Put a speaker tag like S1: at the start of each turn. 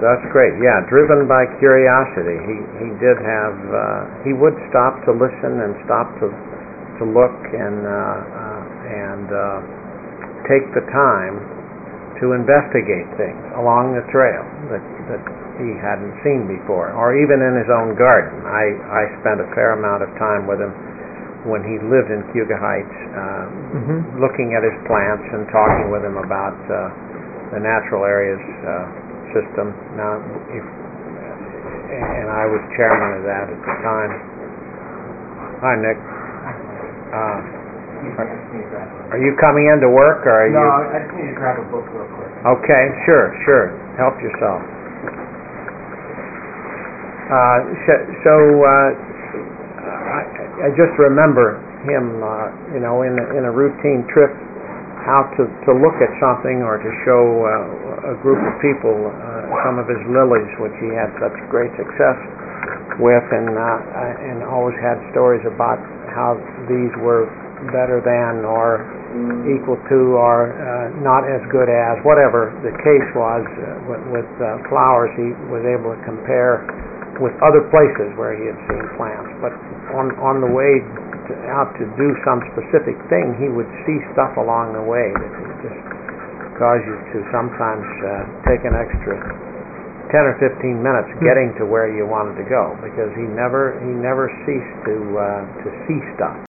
S1: That's great. Yeah, driven by curiosity. He did have. He would stop to listen and stop to look and take the time to investigate things along the trail that he hadn't seen before, or even in his own garden. I spent a fair amount of time with him when he lived in Cayuga Heights, looking at his plants and talking with him about the natural areas system. Now, and I was chairman of that at the time. Hi, Nick. Are you coming into work, or are you?
S2: No, I just need to grab a book real quick.
S1: Okay, sure. Help yourself. I just remember him, in a routine trip out to look at something or to show a group of people some of his lilies, which he had such great success with, and always had stories about how these were better than or equal to or not as good as, whatever the case was with flowers. He was able to compare with other places where he had seen plants, but on the way out to do some specific thing, he would see stuff along the way that would just cause you to sometimes take an extra 10 or 15 minutes getting to where you wanted to go, because he never ceased to see stuff.